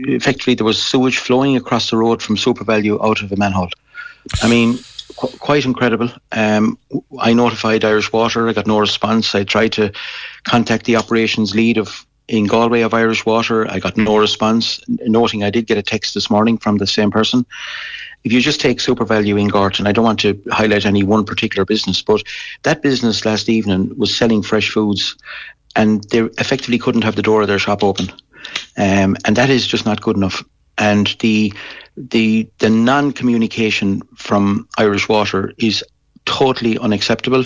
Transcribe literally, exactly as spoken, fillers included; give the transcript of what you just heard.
effectively there was sewage flowing across the road from SuperValu out of a manhole. I mean, qu- quite incredible. Um, I notified Irish Water. I got no response. I tried to contact the operations lead of in Galway of Irish Water. I got no response, noting I did get a text this morning from the same person. If you just take SuperValu in Gorton, I don't want to highlight any one particular business, but that business last evening was selling fresh foods and they effectively couldn't have the door of their shop open. Um, and that is just not good enough. And the the the non-communication from Irish Water is totally unacceptable.